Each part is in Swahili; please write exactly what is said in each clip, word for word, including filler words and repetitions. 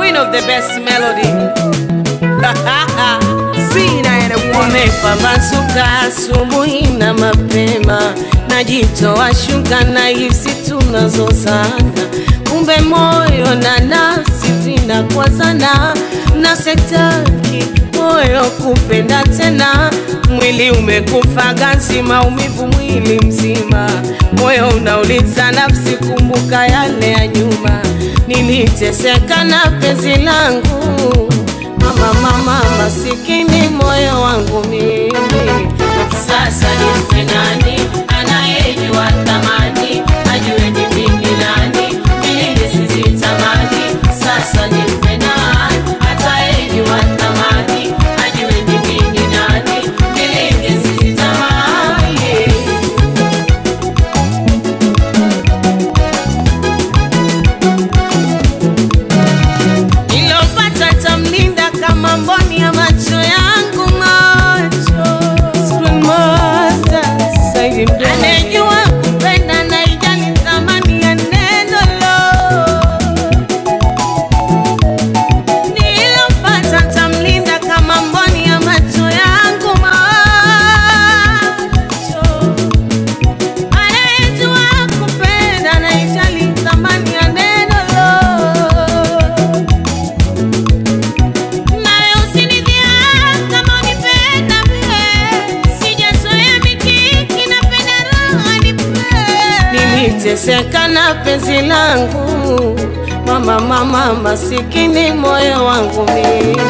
queen of the best melody. Umepambazuka asubuhi na mapema, najitoa shuka na hisi tunazozana, kumbe moyo na nafsi vinakwazana, na sitaki moyo kupenda tena. Mwili umekufa ganzi, maumivu mwili mzima, moyo unauliza nafsi, kumbuka yale ya nyuma. Niliteseka na penzi langu, mama mama masikini moyo wangu mimi. Sasa nife nani anayejua thamani, ajue ni mimi nani, mimi sizitamani. Sasa nife nani atayejua thamani, ajue ni mimi nani, mimi sizitamani. Nilopata tamlinda kama mboni ya macho yangu, macho Screen Master Saidi Mdogo, anejua kupenda na ijali thamani ya neno lo. Nilopata tamlinda kama mboni ya macho yangu, macho anejua kupenda na ijali thamani ya neno lo. Niliteseka na penzi langu, mama mama masikini moyo wangu mimi.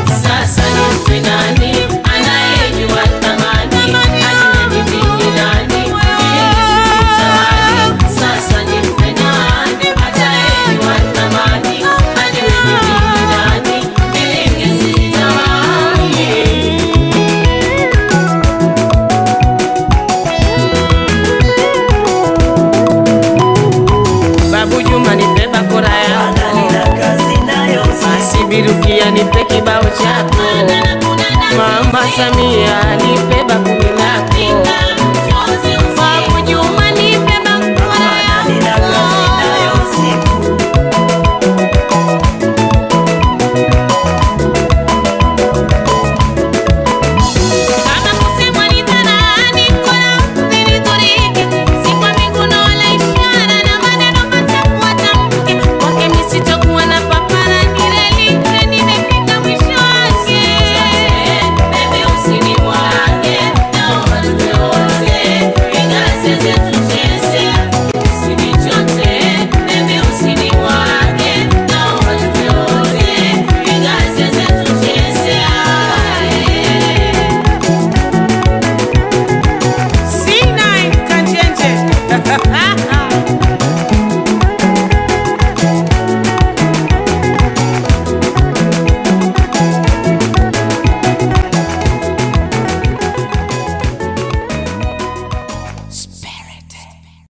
Sasa nife nani anayejua thamani, ajue ni mimi nani.